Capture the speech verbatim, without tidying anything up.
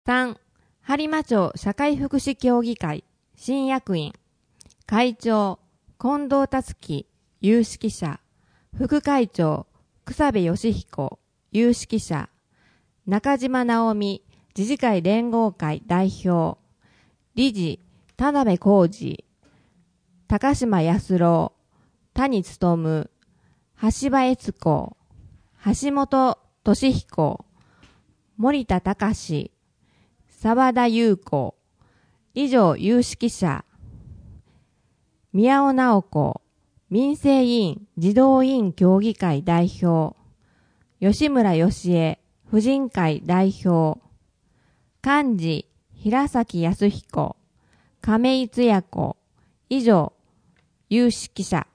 さん、播磨町社会福祉協議会新役員会長近藤達樹有識者、副会長草部義彦有識者、中島直美自治会連合会代表、理事田辺浩二、高島康郎、谷勉、橋場悦子、橋本俊彦、森田隆、沢田裕子、以上有識者、宮尾直子、民生委員児童委員協議会代表、吉村義恵婦人会代表、幹事平崎康彦、亀井津也子、以上有識者。